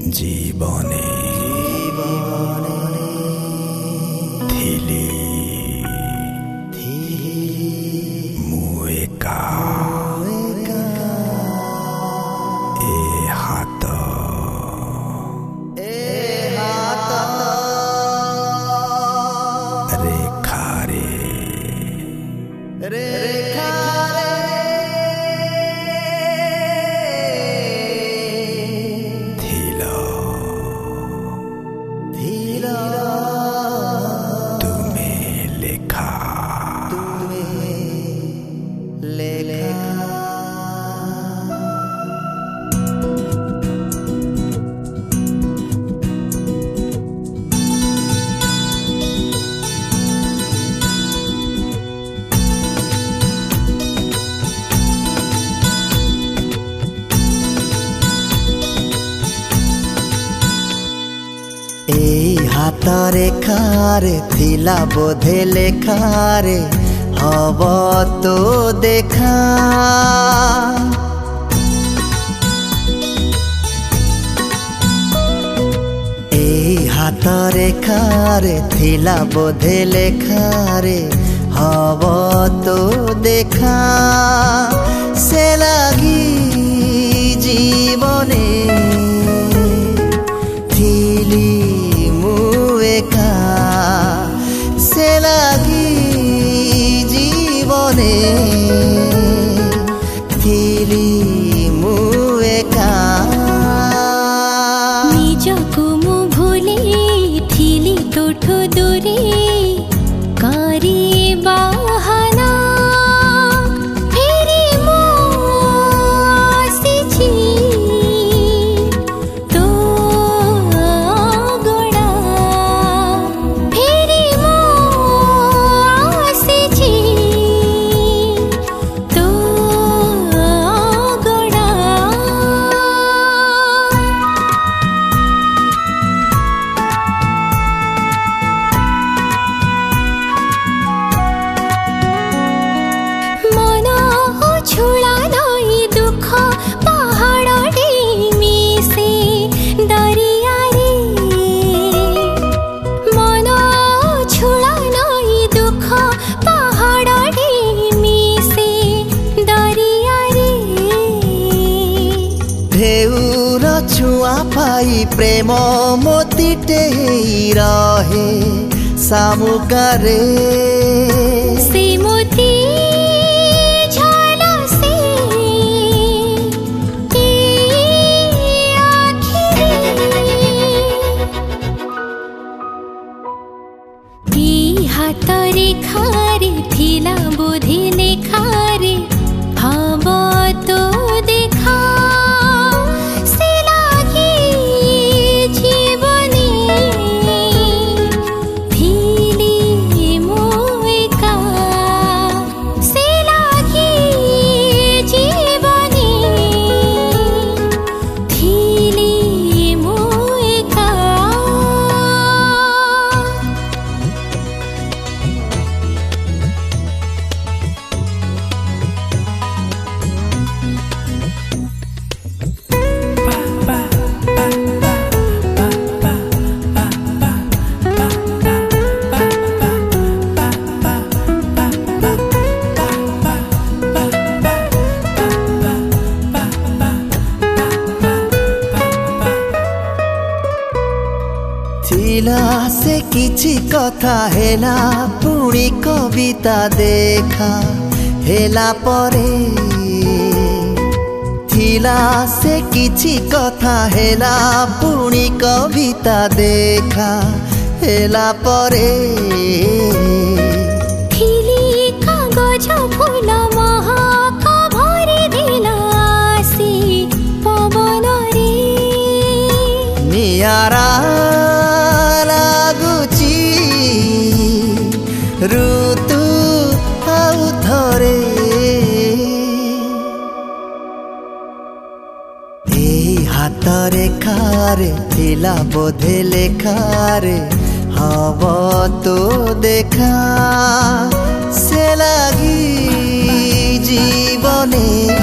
জীবনে থিলি মু একা এ হাত রেখারে हाथ रेखारे थिला बोधे लेखारे हब तो देखा हाथ रेखारे थिला बोधे लेखारे हब तो देखा से लगी जीवने थिली से लगी जीवने थिली मु एका निजकु मु भूली थिली तोठो दूरी करी बाहाना फेरी मु आसीछि तो गड़ा फेरी मु आसीछि तो गड़ा छुड़ा नई दुख पहाड़ डेमी से दरिया रे मन छुड़ा नई दुख पहाड़ डेमी से दरिया रे ढेउर छुआ पाई प्रेम मोतीटे रहे सामुकारे से मोती हाथ रेखारे थिला बोधे लेखारे हब तो देखा से लगी जीवने थिली मु एका से लगी जीवने थिली मु एका थिला से किछि कथा हेला पुणी कविता देखा हेला परे थिला से किछि कथा हेला पुणी कविता देखा हेला परे थिली कागज फूल महक भरी देला आसी पवन रे नियारा ऋतु आउ थरे हाथ रेखारे थिला बोधे लेखारे हब तो देखा से लगी जीवने